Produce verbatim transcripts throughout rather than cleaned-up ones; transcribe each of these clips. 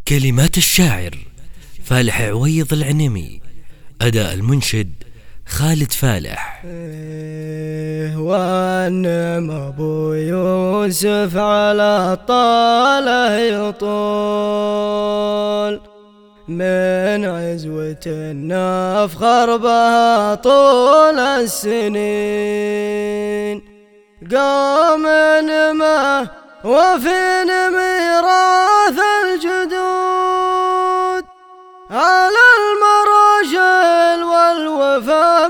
كلمات الشاعر فالح عويض العنمي، أداء المنشد خالد فالح. والنعم أبو يوسف على الطالة يطول، من عزوة نفخر بها طول السنين، قوم نماه وفي ميراث الجدود، على المراجل والوفا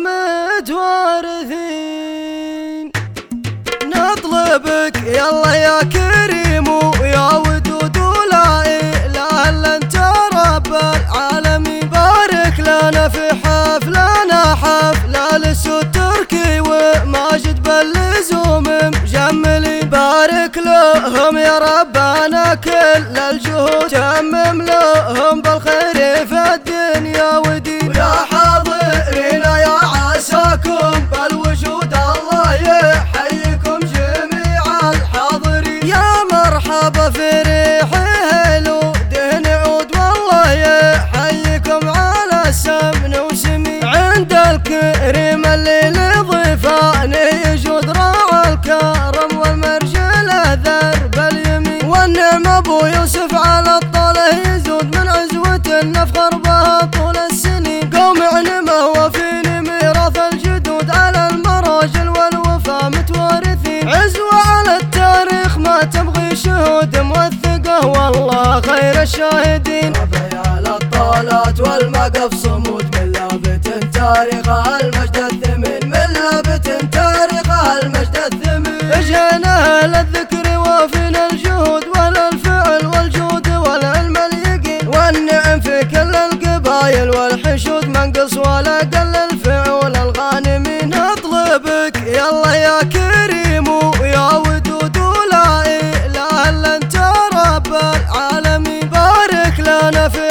متوارثين. نطلبك يلا يا كريم ويا ودود ولا إله إلا انت رب العالمين، بارك لنا في حفلنا حفلة للسود تركي وماجد باللزوم مجملين، بارك لهم يا ربنا كل الجهود، تمم لهم بالخير في الدنيا ودين. ويا حاضرين يا عساكم بالوجود الله يحييكم جميع الحاضرين، يا مرحبا في ريح هلود نعود والله يحييكم على السمن وسمين، عند الكريم الليل ضيفان يجود راعى الكرم والمرجل ذرب اليمين، والنعم ابو يوسف على الطاله يزود، من عزوة نفخر بها طول السنين، قوم عنمه وفيني ميراث الجدود، على المراجل والوفا متوارثين، عزوة على التاريخ ما تبغي شهود موثقه والله خير الشاهدين، ربيال الطالات والمقف صمود، من لابت تاريخها المجد الثمين، من لابت تاريخها المجد الثمين، اجهنا للذكر وفينا الجهود وللفعل والجود والعلم اليقين، والنعم في كل القبايل والحشود، منقص ولا قل الفعول الغانمين. اطلبك يلا يا كريم ويا ودود ولا إله إلا انت رب العالمين، بارك لنا في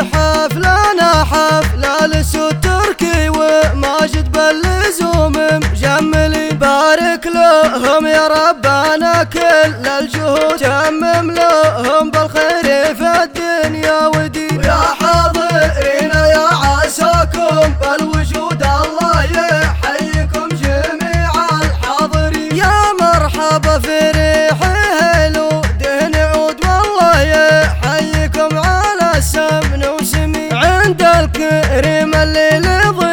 حفلنا حفلة للسود تركي وماجد باللزوم مجملين، بارك لهم يا ربنا كل الجهود، تمم لهم بالخير في الدنيا ودين. ويا حاضرين يا عساكم بالوجود الله يحييكم جميع الحاضرين، يا مرحبا في ريح هلود نعود والله يحييكم على السمن وسمين، عند الكريم الليل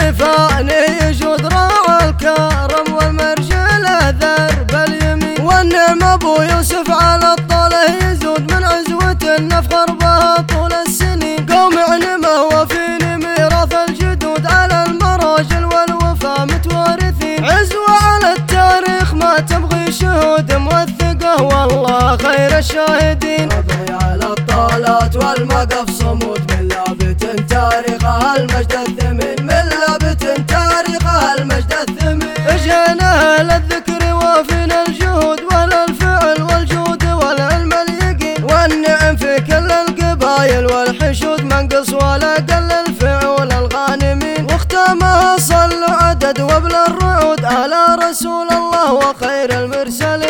ضيفان يجود راعى الكرم والمرجل ذرب اليمين، والنعم ابو يوسف على الطاله يزود، من عزوة نفخر بها طول السنين، قوم عنمه وفيني ميراث الجدود، على المراجل والوفا متوارثين، عزوة على التاريخ ما تبغي شهود موثقه والله خير الشاهدين، ربيال الطالات والمقف صمود، من لابت تاريخها المجد الثمين، من لابت تاريخها المجد الثمين، اجهنا للذكر وفينا الجهود وللفعل والجود والعلم اليقين، والنعم في كل القبايل والحشود، منقص ولا قل الفعول الغانمين، واختامها صلوا عدد وابل الرعود على رسول الله وخير المرسلين.